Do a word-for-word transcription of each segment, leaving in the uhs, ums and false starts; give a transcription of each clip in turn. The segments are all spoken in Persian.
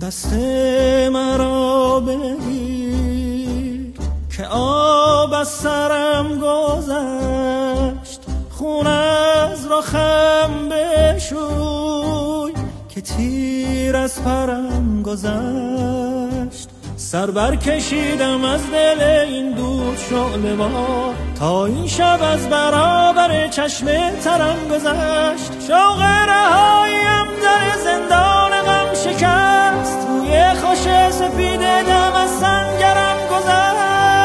دست مرا بگیر که آب از سرم گذشت، خون از رخم بشوی که تیر از پرم گذشت. سر بر کشیدم از دل این دود شعله وا، تا این شب از برابر چشم ترم گذشت. شوق رهاییم در زندان غم شکست، روی خوش سپید دم از سنگرم گذشت.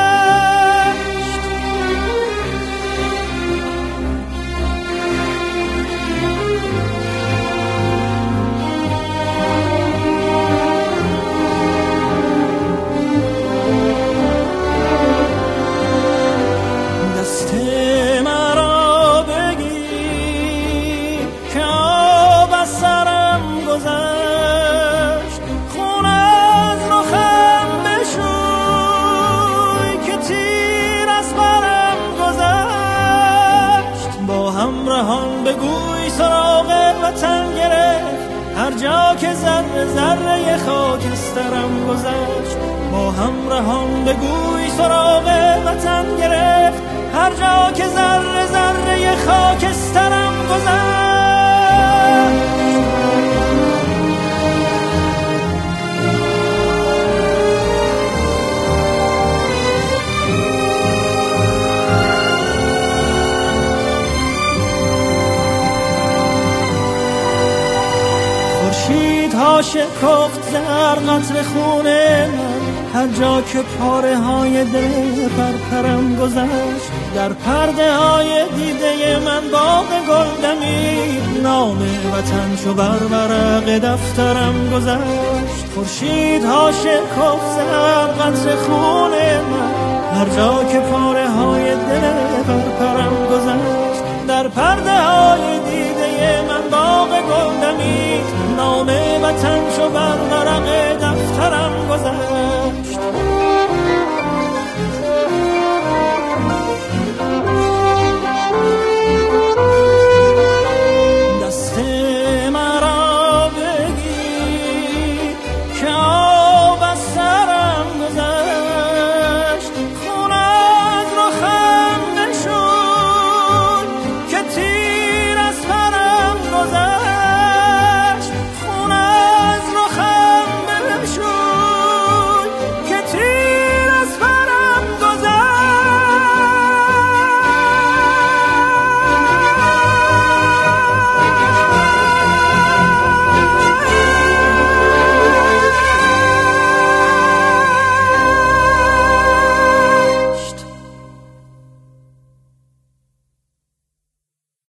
بگوی سراغ وطن گرفت، هر جا که ذره ذره خاکسترم گذشت. با همراهان بگوی سراغ وطن گرفت، هر جا که ذره ذره خاکسترم گذشت. ها شکفت زر قطر خون من، هر جا که پاره های دل پرپرم گذشت. در پرده های دیده من باغ گل دمید، نام وطن چو بر ورق دفترم گذشت. خورشید ها شکفت زر قطر خون من، هر جا که پاره های دل پرپرم گذشت. در پرده های دیده من باغ گل دمید، نام وطن چو بر ورق دفترم گذشت.